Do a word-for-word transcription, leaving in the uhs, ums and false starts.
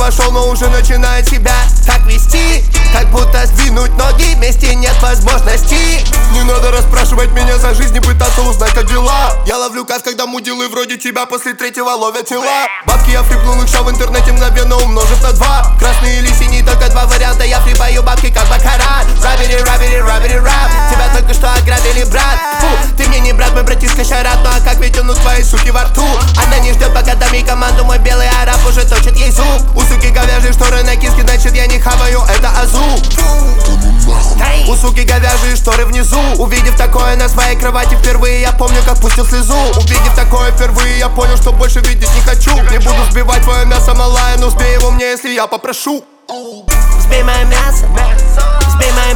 вошел, но уже начинает себя так вести, как будто сдвинуть ноги вместе нет возможности. Не надо расспрашивать меня за жизнь и пытаться узнать, как дела. Я ловлю кайф, когда мудилы вроде тебя после третьего ловят тела. Бабки я флипнул их, в интернете мгновенно умножив на два. Красный или синий, только два варианта. Я флипаю бабки как бакара. Рабери, рабери, рабери, рап. Тебя только что ограбили, брат. Фу, ты мне не брат, мой братишка Шарат. Ну а как ведь он у твоей суки во рту? Она не ждет, пока дам ей команду. Мой белый араб уже точит ей зуб. У суки говяжьи шторы на киске, значит я не хаваю, это азу. У суки говяжьи шторы внизу. Увидев такое на своей кровати впервые, я помню, как пустил слезу. Увидев такое впервые, я понял, что больше видеть не хочу. Не буду сбивать твое мясо, малая, но сбей его мне, если я попрошу. Сбей мое мясо, сбей мое